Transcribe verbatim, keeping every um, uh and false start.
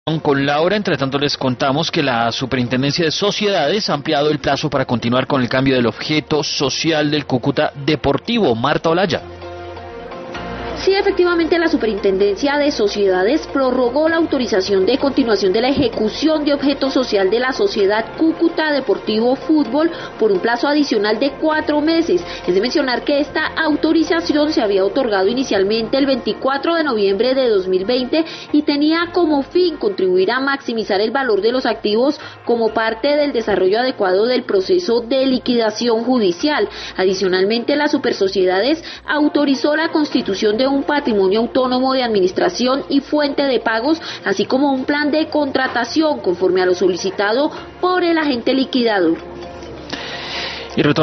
Con Laura, entre tanto les contamos que la Superintendencia de Sociedades ha ampliado el plazo para continuar con el cambio del objeto social del Cúcuta Deportivo. Marta Olaya. Sí, efectivamente, la Superintendencia de Sociedades prorrogó la autorización de continuación de la ejecución de objeto social de la Sociedad Cúcuta Deportivo Fútbol por un plazo adicional de cuatro meses. Es de mencionar que esta autorización se había otorgado inicialmente el veinticuatro de noviembre de dos mil veinte y tenía como fin contribuir a maximizar el valor de los activos como parte del desarrollo adecuado del proceso de liquidación judicial. Adicionalmente, la Supersociedades autorizó la constitución de un patrimonio autónomo de administración y fuente de pagos, así como un plan de contratación conforme a lo solicitado por el agente liquidador. Y